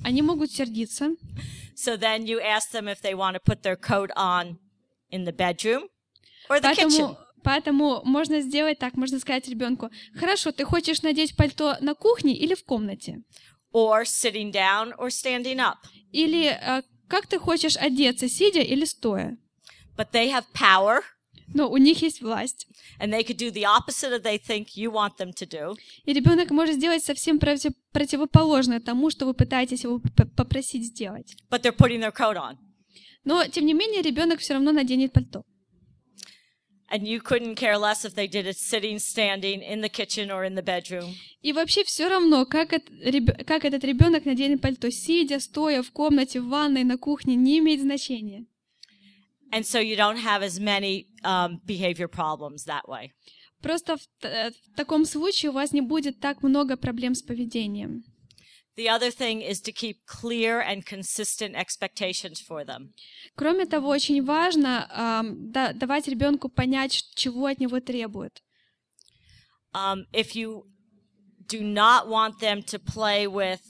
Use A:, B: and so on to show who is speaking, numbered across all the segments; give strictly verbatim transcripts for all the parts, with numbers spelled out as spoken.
A: они могут сердиться.
B: So then you ask them if they want to put their coat on in the bedroom or the
A: Поэтому,
B: kitchen.
A: поэтому можно сделать так, можно сказать ребенку: хорошо, ты хочешь надеть пальто на кухне или в комнате?
B: Or sitting down or standing up.
A: Или э, как ты хочешь одеться, сидя или стоя?
B: But they have power.
A: Но у них есть власть.
B: And they could do the opposite of they think you want them to do.
A: И ребенок может сделать совсем против, противоположное тому, что вы пытаетесь его п- попросить сделать.
B: But they're putting their coat on.
A: Но, тем не менее, ребенок все равно наденет пальто.
B: And you couldn't care less if they did it sitting, standing, in the kitchen or in the bedroom.
A: И вообще все равно, как, это, реб- как этот ребенок наденет пальто, сидя, стоя, в комнате, в ванной, на кухне, не имеет значения.
B: And so you don't have as many um, behavior problems that way.
A: Просто в, т- в таком случае у вас не будет так много проблем с поведением.
B: The other thing is to keep clear and consistent expectations for them.
A: Кроме того, очень важно ам, да- давать ребенку понять, чего от него требуют.
B: Um, if you do not want them to play with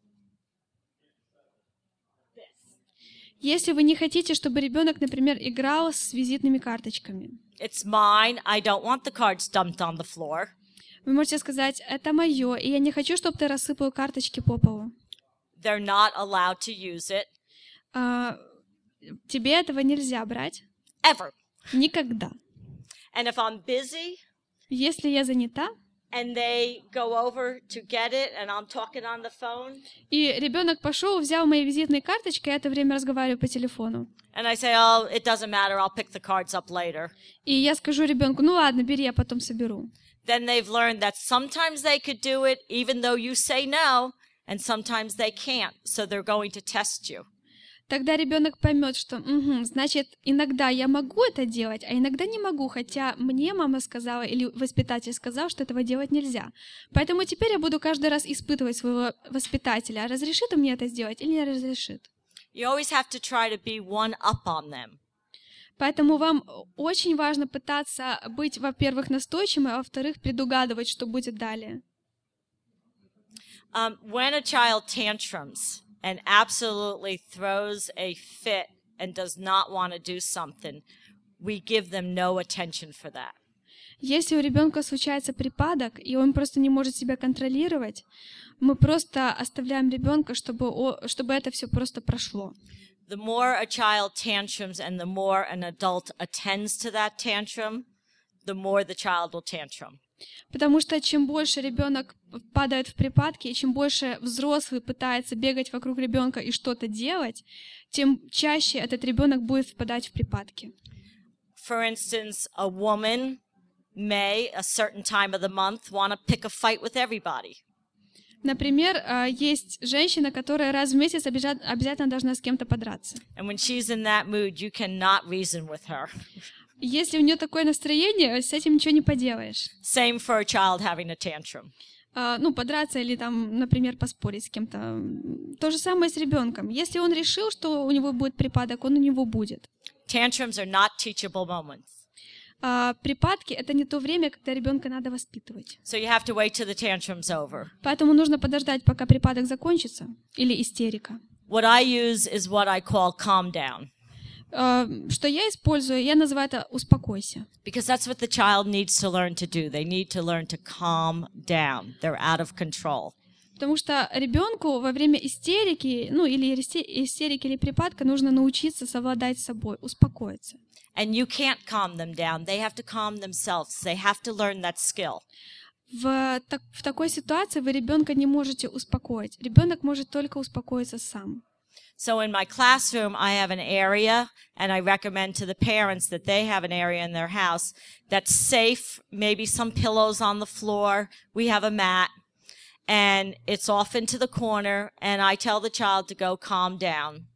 A: Если вы не хотите, чтобы ребенок, например, играл с визитными карточками,
B: it's mine, I don't want the cards dumped on the floor.
A: вы можете сказать: это мое, и я не хочу, чтобы ты рассыпал карточки по полу.
B: They're not allowed to use it
A: А, тебе этого нельзя брать
B: ever.
A: никогда.
B: And if I'm busy
A: Если я занята,
B: and they go over to get it and I'm talking on the phone
A: и ребенок пошел, взял мои визитные карточки, я это время разговариваю по телефону.
B: and I say, oh, it doesn't matter, I'll pick the cards up later.
A: И я скажу ребенку: ну ладно, бери, я потом соберу.
B: Then they've learned that sometimes they could do it even though you say no, and sometimes they can't, so they're going to test you.
A: Тогда ребенок поймет, что, угу, значит, иногда я могу это делать, а иногда не могу, хотя мне мама сказала или воспитатель сказал, что этого делать нельзя. Поэтому теперь я буду каждый раз испытывать своего воспитателя, разрешит он мне это сделать или не разрешит.
B: You always have to try to be one up on them.
A: Поэтому вам очень важно пытаться быть, во-первых, настойчивым, а во-вторых, предугадывать, что будет далее.
B: Um, when a child tantrums and absolutely throws a fit and does not want to do something, we give them no attention for that.
A: Если у ребенка случается припадок, и он просто не может себя контролировать, мы просто оставляем ребенка, чтобы, о- чтобы это все просто прошло.
B: The more a child tantrums and the more an adult attends to that tantrum, the more the child will tantrum.
A: Потому что чем больше ребенок падает в припадки, и чем больше взрослый пытается бегать вокруг ребенка и что-то делать, тем чаще этот ребенок будет впадать в припадки.
B: For instance, a woman may, a certain time of the month, want to pick a fight with everybody.
A: Например, а, есть женщина, которая раз в месяц обяза- обязательно должна с кем-то подраться.
B: And when she's in that mood, you cannot reason with her.
A: Если у нее такое настроение, с этим ничего не поделаешь.
B: Same for a child having a tantrum.
A: А, ну, подраться или там, например, поспорить с кем-то. М, То же самое с ребенком. Если он решил, что у него будет припадок, он у него будет.
B: Tantrums are not teachable moments.
A: А припадки — это не то время, когда ребенка надо воспитывать.
B: So you have to wait till the tantrum's over.
A: Поэтому нужно подождать, пока припадок закончится, или истерика.
B: What I use is what I call calm down,
A: А, Что я использую, я называю это «успокойся».
B: because that's what the child needs to learn to do. They need to learn to calm down. They're out of control.
A: Потому что ребенку во время истерики, ну или исте- истерики или припадка нужно научиться совладать с собой, успокоиться.
B: And you can't calm them down. They have to calm themselves. They have to learn that skill.
A: В, так- в такой ситуации вы ребенка не можете успокоить. Ребенок может только успокоиться сам.
B: So in my classroom, I have an area, and I recommend to the parents that they have an area in their house that's safe, maybe some pillows on the floor. We have a mat, and it's off into the corner, and I tell the child to go calm down,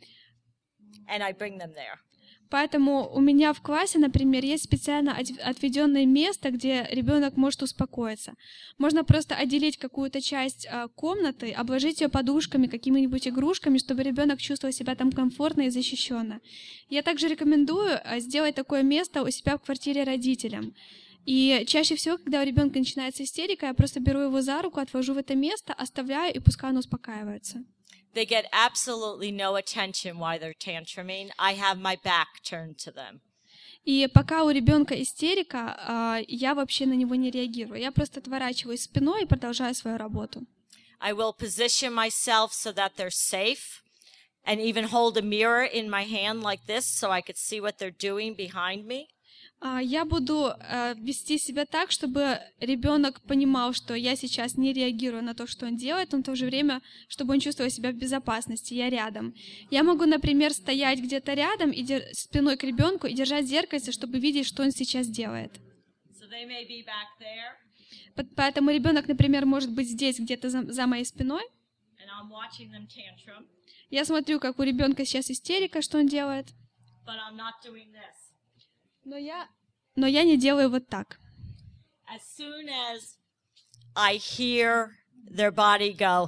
B: and I bring them there.
A: Поэтому у меня в классе, например, есть специально от- отведенное место, где ребенок может успокоиться. Можно просто отделить какую-то часть а, комнаты, обложить ее подушками, какими-нибудь игрушками, чтобы ребенок чувствовал себя там комфортно и защищенно. Я также рекомендую а, сделать такое место у себя в квартире родителям. И чаще всего, когда у ребенка начинается истерика, я просто беру его за руку, отвожу в это место, оставляю, и пускай он успокаивается.
B: They get absolutely no attention while they're tantruming. I have my back turned to them.
A: И пока у ребенка истерика, а, я вообще на него не реагирую. Я просто отворачиваюсь спиной и продолжаю свою работу.
B: I will position myself so that they're safe, and even hold a mirror in my hand like this so I could see what they're doing behind me.
A: А, Я буду а, вести себя так, чтобы ребенок понимал, что я сейчас не реагирую на то, что он делает, но в то же время, чтобы он чувствовал себя в безопасности, я рядом. Я могу, например, стоять где-то рядом и дер- спиной к ребенку и держать зеркальце, чтобы видеть, что он сейчас делает.
B: So they may be back there,
A: По- Поэтому ребенок, например, может быть здесь, где-то за, за моей спиной.
B: and I'm watching them tantrum,
A: Я смотрю, как у ребенка сейчас истерика, что он делает.
B: but I'm not doing this.
A: Но я, но я не делаю вот так.
B: As soon as I hear their body go,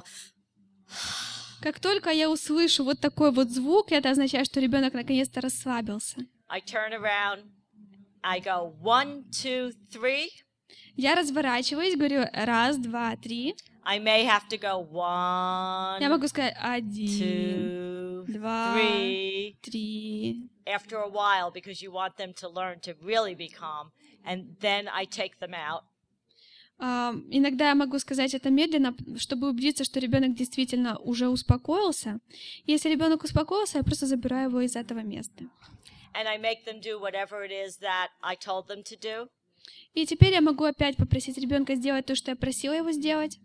A: Как только я услышу вот такой вот звук, это означает, что ребенок наконец-то расслабился.
B: I turn around, I go one, two, three.
A: Я разворачиваюсь, говорю раз, два, три.
B: I may have to go one,
A: Я могу сказать один,
B: two,
A: два,
B: three.
A: три.
B: After a while, because you want them to learn to really be calm, and then I take them out.
A: А, иногда я могу сказать это медленно, чтобы убедиться, что ребенок действительно уже успокоился. Если ребенок успокоился, я просто забираю его из этого места.
B: And I make them do whatever it is that I told them to do.
A: И теперь я могу опять попросить ребенка сделать то, что я просила его сделать.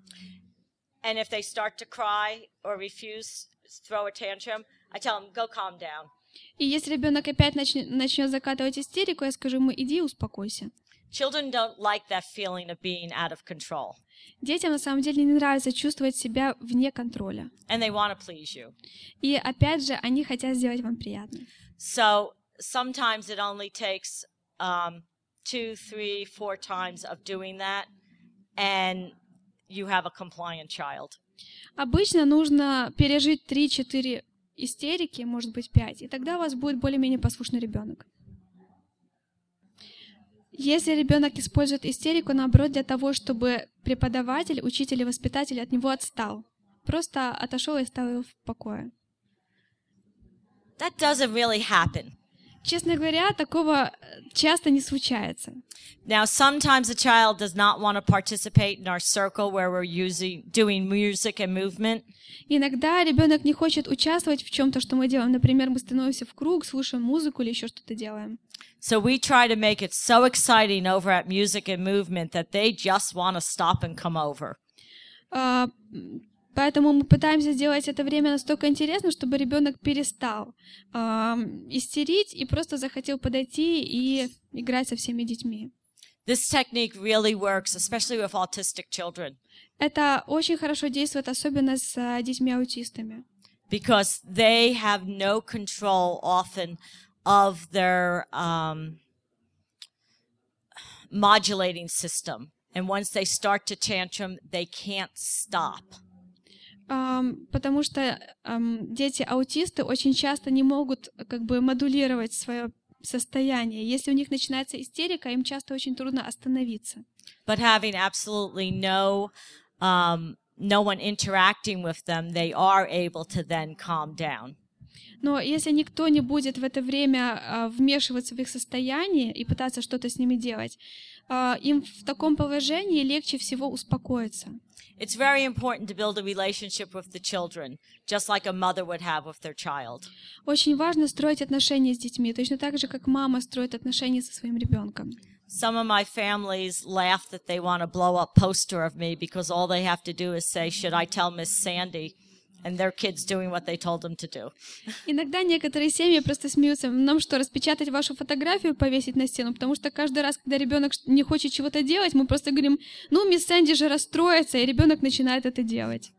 B: And if they start to cry or refuse, throw a tantrum, I tell them, go calm down.
A: И если ребенок опять начнет, начнет закатывать истерику, я скажу ему, иди успокойся.
B: Children don't like that feeling of being out of control,
A: Детям на самом деле не нравится чувствовать себя вне контроля.
B: and they want to please you.
A: И опять же, они хотят сделать вам приятно.
B: So sometimes it only takes um, two, three, four times of doing that, and you have a compliant child.
A: Обычно нужно пережить три-четыре истерики, может быть, пять, и тогда у вас будет более-менее послушный ребенок. Если ребенок использует истерику, наоборот, для того, чтобы преподаватель, учитель и воспитатель от него отстал, просто отошел и оставил его в покое.
B: That doesn't really happen.
A: Честно говоря, такого часто не случается.
B: Now, sometimes a child does not want to participate in our circle where we're using doing music and movement.
A: Иногда ребенок не хочет участвовать в чем-то, что мы делаем. Например, мы становимся в круг, слушаем музыку или еще что-то делаем.
B: So we try to make it so exciting over at music and movement that they just want to stop and come over.
A: А, Поэтому мы пытаемся сделать это время настолько интересным, чтобы ребенок перестал а, истерить и просто захотел подойти и играть со всеми детьми.
B: This technique really works, especially with autistic children,
A: Это очень хорошо действует, особенно с а, детьми-аутистами.
B: because they have no control often of their um, modulating system. And once they start to tantrum, they can't stop.
A: Ам, Потому что ам, дети-аутисты очень часто не могут как бы модулировать свое состояние. Если у них начинается истерика, им часто очень трудно остановиться.
B: But having absolutely no um, no one interacting with them, they are able to then calm down.
A: Но если никто не будет в это время а, вмешиваться в их состояние и пытаться что-то с ними делать, а, им в таком положении легче всего успокоиться.
B: It's very important to build a relationship with the children, just like a mother would have with their child.
A: Очень важно строить отношения с детьми, точно так же, как мама строит отношения со своим ребенком.
B: Some of my families laugh that they want to blow up poster of me because all they have to do is say, should I tell Miss Sandy? And their kids doing what they told them to do.
A: Иногда некоторые семьи просто смеются. Нам что, распечатать вашу фотографию, повесить на стену? Потому что каждый раз, когда ребенок не хочет чего-то делать, мы просто говорим, ну, мисс Сэнди же расстроится, и ребенок начинает это делать.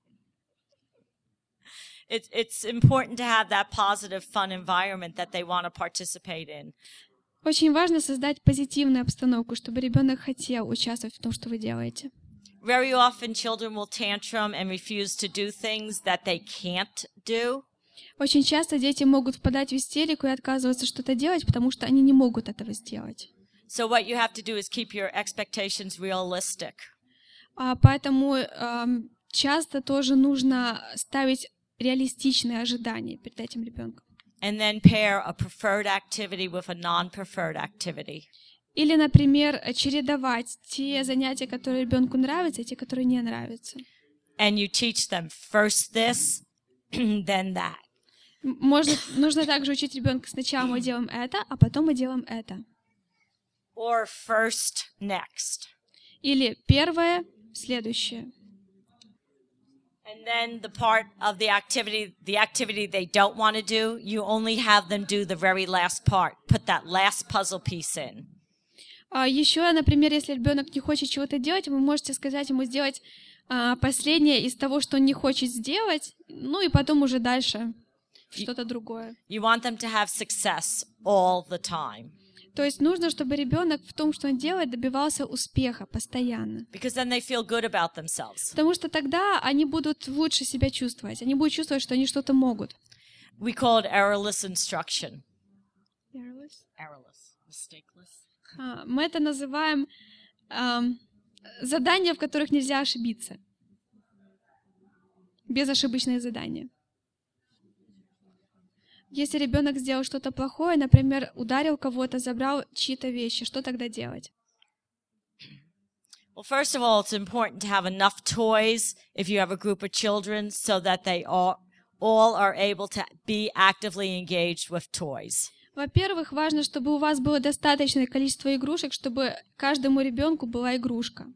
B: It's, it's important to have that positive, fun environment that they want to participate in.
A: Очень важно создать позитивную обстановку, чтобы ребенок хотел участвовать в том, что вы делаете.
B: Very often children will tantrum and refuse to do things that they can't do.
A: Очень часто дети могут впадать в истерику и отказываться что-то делать, потому что они не могут этого сделать.
B: So what you have to do is keep your expectations realistic.
A: А поэтому эм, часто тоже нужно ставить реалистичные ожидания перед этим ребенком.
B: And then pair a preferred activity with a non-preferred activity.
A: Или, например, чередовать те занятия, которые ребенку нравятся, и те, которые не нравятся.
B: And you teach them first this, then that.
A: Можно, нужно также учить ребенка: сначала мы делаем это, а потом мы делаем это.
B: Or first, next.
A: Или первое, следующее.
B: And then the part of the activity, the activity they don't want to do, you only have them do the very last part. Put that last puzzle piece in.
A: А еще, например, если ребенок не хочет чего-то делать, вы можете сказать ему сделать а, последнее из того, что он не хочет сделать, ну и потом уже дальше что-то другое.
B: You want them to have success all the time.
A: То есть нужно, чтобы ребенок в том, что он делает, добивался успеха постоянно.
B: Because then they feel good about themselves.
A: Потому что тогда они будут лучше себя чувствовать. Они будут чувствовать, что они что-то могут.
B: We call it errorless instruction.
A: Errorless?
B: Errorless, mistakeless.
A: А, мы это называем эм, задания, в которых нельзя ошибиться. Безошибочные задания. Если ребенок сделал что-то плохое, например, ударил кого-то, забрал чьи-то вещи, что тогда делать?
B: Well, first of all, it's important to have enough toys if you have a group of children so that they all, all are able to be actively engaged with toys.
A: Во-первых, важно, чтобы у вас было достаточное количество игрушек, чтобы каждому ребенку была игрушка.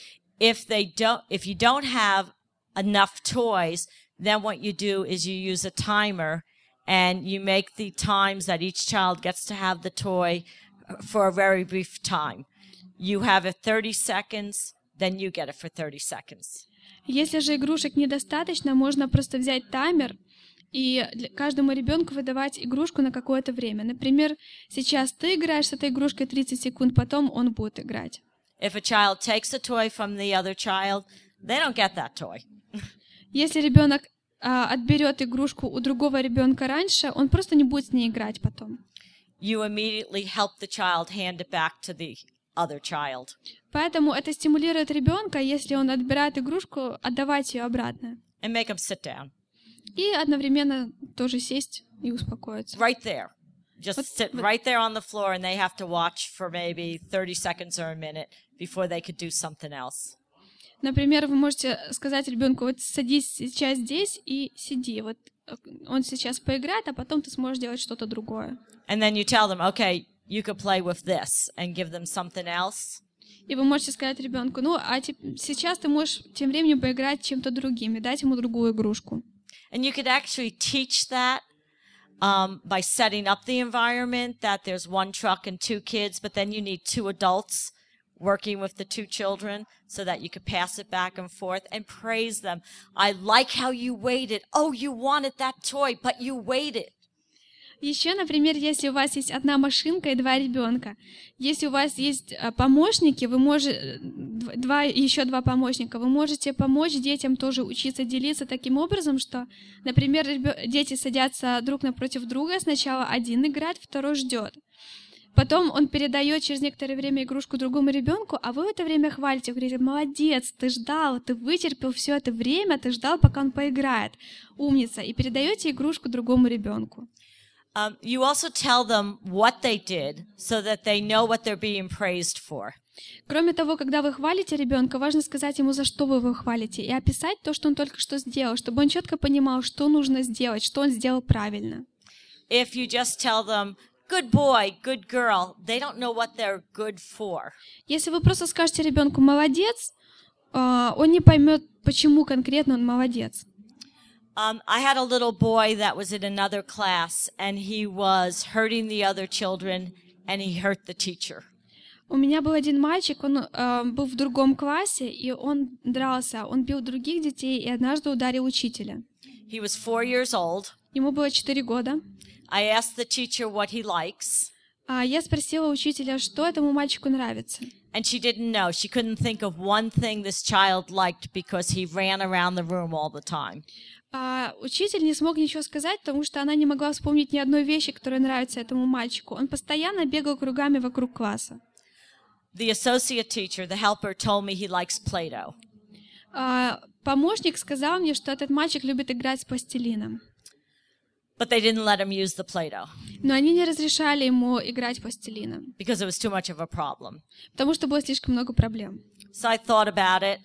B: If they don't, if you don't have enough toys, then what you do is you use a timer and you make the times that each child gets to have the toy for a very brief time. You have it thirty seconds, then you get it for thirty seconds.
A: Если же игрушек недостаточно, можно просто взять таймер и каждому ребенку выдавать игрушку на какое-то время. Например, сейчас ты играешь с этой игрушкой тридцать секунд, потом он будет играть.
B: If a child takes a toy from the other child, they don't get that toy.
A: Если ребенок а, отберет игрушку у другого ребенка раньше, он просто не будет с ней играть потом.
B: You immediately help the child hand it back to the other child.
A: Поэтому это стимулирует ребенка, если он отбирает игрушку, отдавать ее обратно.
B: And make them sit down.
A: И одновременно тоже сесть и успокоиться.
B: Right there. Just
A: What-
B: sit
A: what-
B: right there on the floor, and they have to watch for maybe thirty seconds or a minute before they could do something else.
A: Например, вы можете сказать ребенку: вот садись сейчас здесь и сиди. Вот э, он сейчас поиграет, а потом ты сможешь делать что-то другое.
B: And then you tell them, okay, you could play with this, and give them something else.
A: И вы можете сказать ребенку: ну, а теп- сейчас ты можешь тем временем поиграть чем-то другим и дать ему другую игрушку.
B: And you could actually teach that um, by setting up the environment, that there's one truck and two kids, but then you need two adults working with the two children so that you could pass it back and forth and praise them. I like how you waited. Oh, you wanted that toy, but you waited.
A: Еще, например, если у вас есть одна машинка и два ребенка, если у вас есть э, помощники, вы можете два еще два помощника, вы можете помочь детям тоже учиться делиться таким образом, что, например, ребё- дети садятся друг напротив друга, сначала один играет, второй ждет. Потом он передает через некоторое время игрушку другому ребенку, а вы в это время хвалите, говорите: молодец, ты ждал, ты вытерпел все это время, ты ждал, пока он поиграет, умница, и передаете игрушку другому ребенку.
B: Um, you also tell them what they did so that they know what they're being praised for.
A: Кроме того, когда вы хвалите ребенка, важно сказать ему, за что вы его хвалите, и описать то, что он только что сделал, чтобы он четко понимал, что нужно сделать, что он сделал правильно.
B: If you just tell them, good boy, good girl, they don't know what they're good for.
A: Если вы просто скажете ребенку «молодец», а, он не поймет, почему конкретно он молодец.
B: Um, I had a little boy that was in another class, and he was hurting the other children, and he hurt the teacher.
A: У меня был один мальчик, он а, был в другом классе, и он дрался, он бил других детей и однажды ударил учителя.
B: He was four years old.
A: Ему было четыре года.
B: I asked the teacher what he likes,
A: А я спросила учителя, что этому мальчику нравится.
B: and she didn't know. She couldn't think of one thing this child liked because he ran around the room all the time.
A: А учитель не смог ничего сказать, потому что она не могла вспомнить ни одной вещи, которая нравится этому мальчику. Он постоянно бегал кругами вокруг класса.
B: The associate teacher, the helper, told me he likes Play-Doh.
A: А, помощник сказал мне, что этот мальчик любит играть с пластилином.
B: But they didn't let him use the Play-Doh
A: Но они не разрешали ему играть пластилином,
B: because it was too much of a problem.
A: потому что было слишком много проблем.
B: So I thought about it.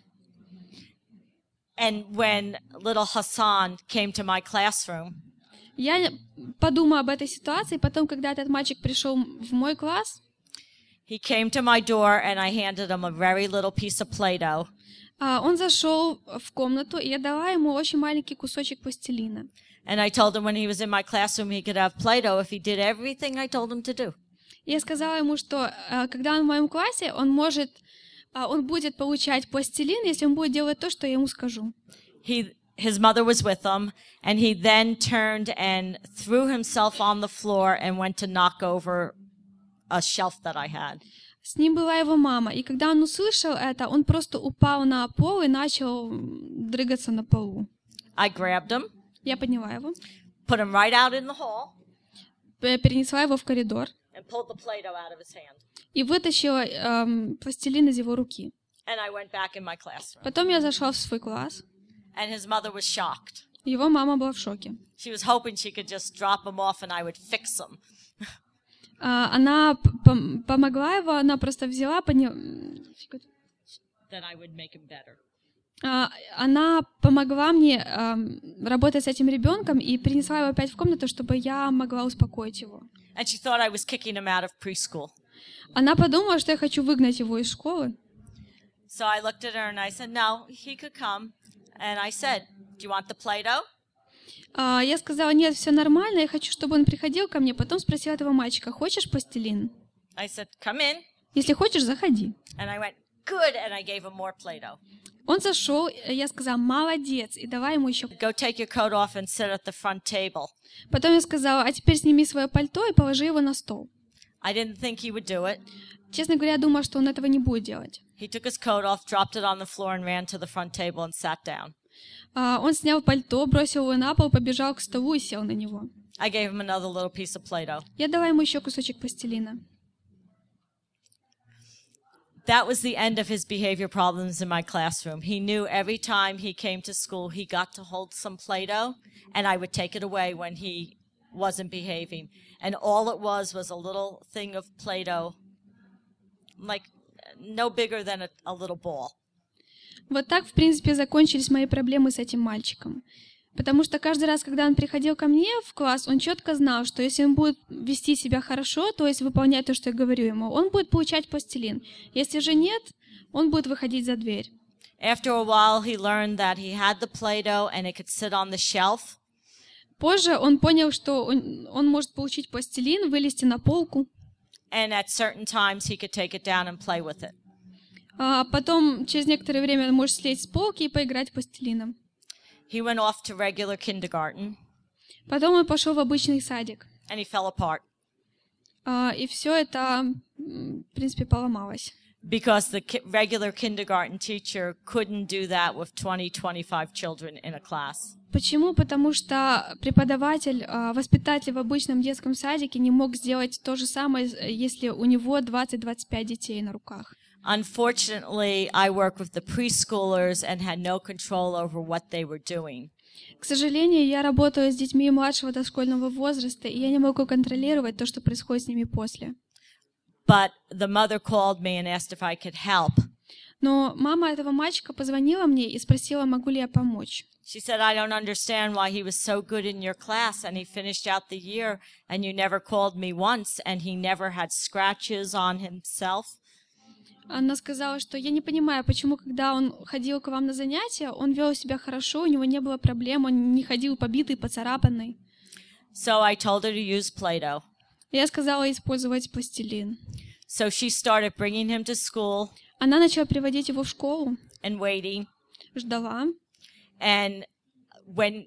B: And when little Hassan came to my classroom,
A: Я подумала об этой ситуации, потом, когда этот мальчик пришел в мой класс,
B: he came to my door and I handed him a very little piece of Play-Doh.
A: а, он зашел в комнату, и я дала ему очень маленький кусочек пластилина.
B: And I told him when he was in my classroom he could have Play-Doh if he did everything I told him to do.
A: Я сказала ему, что а, когда он в моем классе, он может, а, он будет получать пластилин, если он будет делать то, что я ему скажу.
B: He, his mother was with him, and he then turned and threw himself on the floor and went to knock over a shelf that I had.
A: С ним была его мама, и когда он услышал это, он просто упал на пол и начал дрыгаться на полу.
B: I grabbed him,
A: Я подняла его,
B: put him right out in the hall,
A: п- перенесла его в коридор
B: and pulled the Play-Doh out of his hand.
A: и вытащила эм, пластилин из его руки.
B: And I went back in my classroom.
A: Потом я зашла в свой класс.
B: And his mother was shocked.
A: Его мама была в шоке.
B: She was hoping she could just drop him off and I would fix him.
A: А, она п- пом- помогла его, она просто взяла, поня...
B: Then I would make him better.
A: а, она помогла мне ам, работать с этим ребенком и принесла его опять в комнату, чтобы я могла успокоить его.
B: And she thought I was kicking him out of preschool.
A: Она подумала, что я хочу выгнать его из школы.
B: So I looked at her and I said, no, he could come. And I said, do you want the Play-Doh?
A: А, я сказала, нет, все нормально, я хочу, чтобы он приходил ко мне. Потом спросила этого мальчика, хочешь пластилин?
B: I said, come in.
A: Если хочешь, заходи.
B: And I went, good. And I gave him more Play-Doh.
A: Он зашел, я сказала, молодец, и давай ему еще.
B: Go take your coat off and sit at the front table.
A: Потом я сказала, а теперь сними свое пальто и положи его на стол.
B: I didn't think he would do it.
A: Честно говоря, я думала, что он этого не будет делать.
B: He took his coat off, dropped it on the floor, and ran to the front table and sat down.
A: А, он снял пальто, бросил его на пол, побежал к столу и сел на него.
B: I gave him another little piece of Play-Doh.
A: Я дала ему еще кусочек пластилина.
B: That was the end of his behavior problems in my classroom. He knew every time he came to school, he got to hold some Play-Doh, and I would take it away when he wasn't behaving. And all it was was a little thing of Play-Doh, like no bigger than a, a little ball.
A: Вот так, в принципе, закончились мои проблемы с этим мальчиком. Потому что каждый раз, когда он приходил ко мне в класс, он четко знал, что если он будет вести себя хорошо, то есть выполнять то, что я говорю ему, он будет получать пластилин. Если же нет, он будет выходить за дверь.
B: After a while, he learned that he had the Play-Doh and it could sit on the shelf.
A: Позже он понял, что он, он может получить пластилин, вылезти на полку.
B: And at certain times, he could take it down and play with it.
A: А потом, через некоторое время, он может слезть с полки и поиграть пластилином.
B: He went off to regular kindergarten.
A: Потом он пошел в обычный садик.
B: And he fell apart.
A: А, и все это, м, в принципе, поломалось.
B: Because the ki- regular kindergarten teacher couldn't do that with twenty, twenty-five children in a class.
A: Почему? Потому что преподаватель, а, воспитатель в обычном детском садике не мог сделать то же самое, если у него двадцать-двадцать пять детей на руках.
B: Unfortunately, I work with the preschoolers and had no control over what they were doing.
A: К сожалению, я работаю с детьми младшего дошкольного возраста, и я не могу контролировать то, что происходит с ними после.
B: But the mother called me and asked if I could help.
A: Но мама этого мальчика позвонила мне и спросила, могу ли я помочь.
B: She said, I don't understand why he was so good in your class and he finished out the year and you never called me once and he never had scratches on himself.
A: Она сказала, что я не понимаю, почему, когда он ходил к вам на занятия, он вел себя хорошо, у него не было проблем, он не ходил побитый, поцарапанный.
B: So I told her to use Play-Doh.
A: Я сказала использовать пластилин.
B: So she started bringing him to school
A: Она начала приводить его в школу,
B: and waiting
A: ждала,
B: and when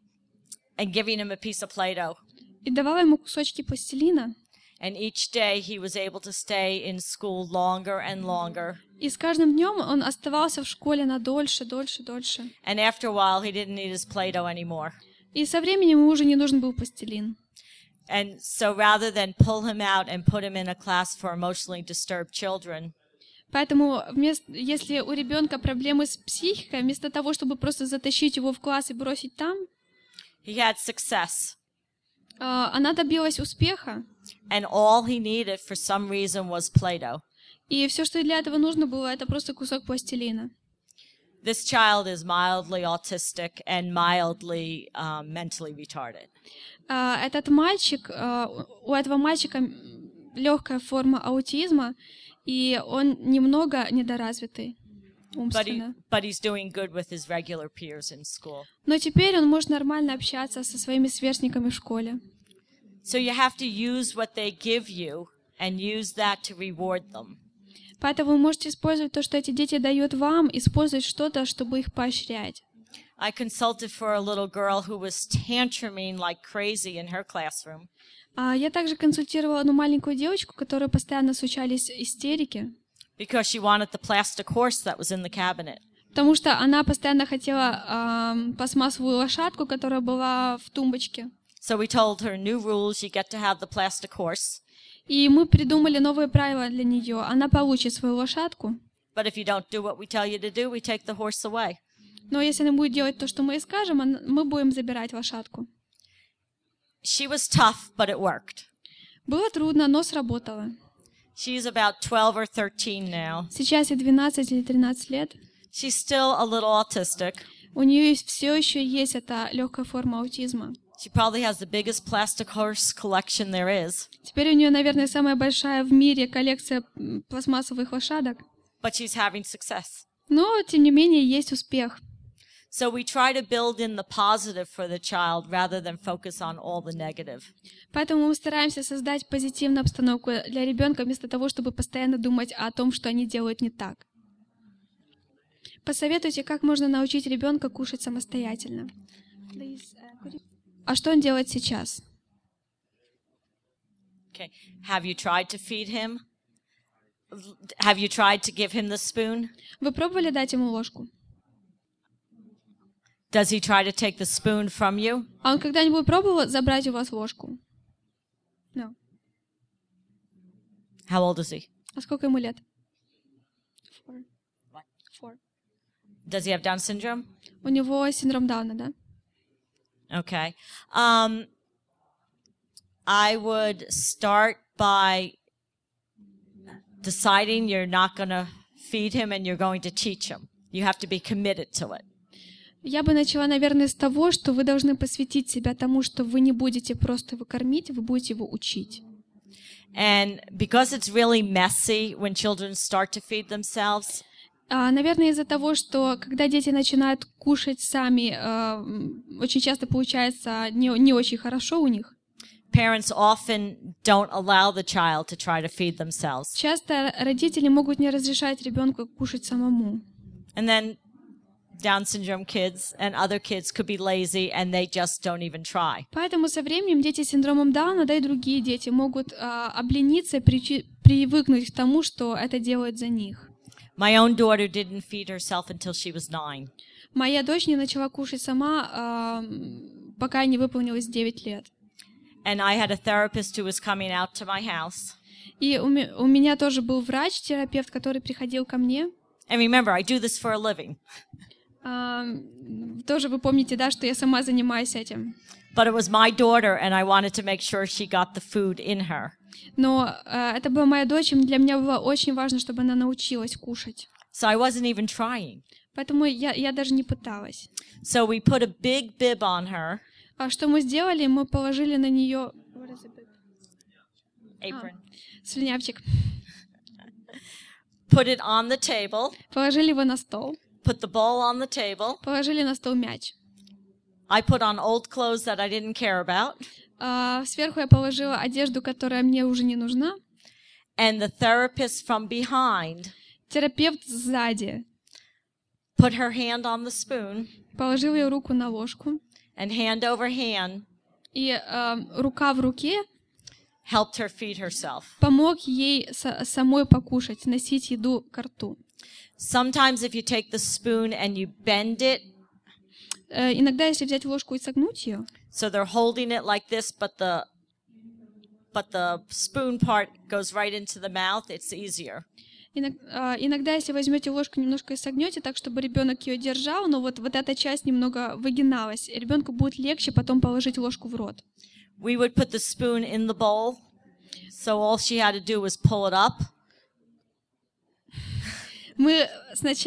B: and giving him a piece of Play-Doh.
A: и давала ему кусочки пластилина.
B: And each day he was able to stay in school longer and longer.
A: И с каждым днем он оставался в школе на дольше, дольше, дольше.
B: And after a while, he didn't need his Play-Doh anymore.
A: И со временем ему уже не нужен был пластилин.
B: And so rather than pull him out and put him in a class for emotionally disturbed children,
A: Поэтому, вместо, если у ребенка проблемы с психикой, вместо того, чтобы просто затащить его в класс и бросить там,
B: he had success.
A: а, она добилась успеха,
B: And all he needed for some reason was Play-Doh.
A: и все, что для этого нужно было, это просто кусок пластилина.
B: This child is mildly autistic and mildly um, mentally retarded.
A: А, Этот мальчик, а, у этого мальчика легкая форма аутизма, и он немного недоразвитый
B: But, he,
A: умственно.
B: but he's doing good with his regular peers in school.
A: Но теперь он может нормально общаться со своими сверстниками в школе.
B: So you have to use what they give you and use that to reward them.
A: Поэтому вы можете использовать то, что эти дети дают вам, использовать что-то, чтобы их поощрять.
B: I consulted for a little girl who was tantruming like crazy in her classroom.
A: А я также консультировала одну маленькую девочку, которой постоянно случались истерики,
B: Because she wanted the plastic horse that was in the cabinet.
A: потому что она постоянно хотела ам, пластмассовую лошадку, которая была в тумбочке.
B: So we told her new rules, you get to have the plastic horse.
A: И мы придумали новые правила для нее. Она получит свою лошадку,
B: But if you don't do what we tell you to do, we take the horse away.
A: но если она будет делать то, что мы ей скажем, она- мы будем забирать лошадку.
B: She was tough, but it worked.
A: Было трудно, но сработало.
B: She's about twelve or thirteen now.
A: Сейчас ей двенадцать или тринадцать лет.
B: She's still a little autistic.
A: У нее все еще есть эта легкая форма аутизма.
B: She probably has the biggest plastic horse collection there is,
A: Теперь у нее, наверное, самая большая в мире коллекция м, пластмассовых лошадок.
B: but she's having success.
A: Но, тем не менее, есть успех.
B: So we try to build in the positive for the child rather than focus on all the negative.
A: Поэтому мы стараемся создать позитивную обстановку для ребенка, вместо того, чтобы постоянно думать о том, что они делают не так. Посоветуйте, как можно научить ребенка кушать самостоятельно. А что он делает сейчас?
B: Okay. Have you tried to feed him? Have you tried to give him the spoon?
A: Вы пробовали дать ему ложку?
B: Does he try to take the spoon from you?
A: А он когда-нибудь пробовал забрать у вас ложку? No.
B: How old is he?
A: А сколько ему лет? Four. Four.
B: Does he have Down syndrome?
A: У него синдром Дауна, да?
B: Okay. Um, I would start by deciding you're not going to feed him and you're going to teach him. You have to be committed to it.
A: Я бы начала, наверное, с того, что вы должны посвятить себя тому, что вы не будете просто его кормить, вы будете его учить.
B: And because it's really messy when children start to feed themselves,
A: А, наверное, из-за того, что когда дети начинают кушать сами, а, очень часто получается не, не очень хорошо у них.
B: parents often don't allow the child to try to feed themselves.
A: Часто родители могут не разрешать ребенку кушать самому.
B: And then Down syndrome kids and other kids could be lazy and they just don't even try.
A: Поэтому со временем дети с синдромом Дауна, да и другие дети, могут а, облениться, причи- привыкнуть к тому, что это делают за них.
B: My own daughter didn't feed herself until she was nine.
A: Моя дочь не начала кушать сама, а, пока не выполнилось девять лет.
B: And I had a therapist who was coming out to my house.
A: И у, ме- у меня тоже был врач, терапевт, который приходил ко мне.
B: And remember, I do this for a living.
A: А, тоже вы помните, да, что я сама занимаюсь этим.
B: But it was my daughter, and I wanted to make sure she got the food in her.
A: Но а, это была моя дочь, и для меня было очень важно, чтобы она научилась кушать.
B: So I wasn't even trying.
A: Поэтому я, я даже не пыталась.
B: So we put a big bib on her,
A: А что мы сделали? Мы положили на нее
B: apron,
A: слюнявчик,
B: put it on the table,
A: положили его на стол,
B: put the bowl on the table.
A: положили на стол мяч.
B: I put on old clothes that I didn't care about.
A: А, сверху я положила одежду, которая мне уже не нужна.
B: And the therapist from behind
A: Терапевт сзади
B: put her hand on the spoon
A: положил ее руку на ложку,
B: and hand over hand
A: и а, рука в руке
B: helped her feed herself.
A: помог ей са- самой покушать, носить еду к рту.
B: Sometimes if you take the spoon and you bend it,
A: Э, иногда, если взять ложку и согнуть ее,
B: so they're holding it like this, but the but the spoon part goes right into the mouth, it's easier.
A: Иногда, если возьмете ложку, немножко и согнете так, чтобы ребенок ее держал, но вот, вот эта часть немного выгиналась, ребенку будет легче потом положить ложку в рот.
B: We would put the spoon in the bowl, so all she had to do was pull it up.
A: Мы сначала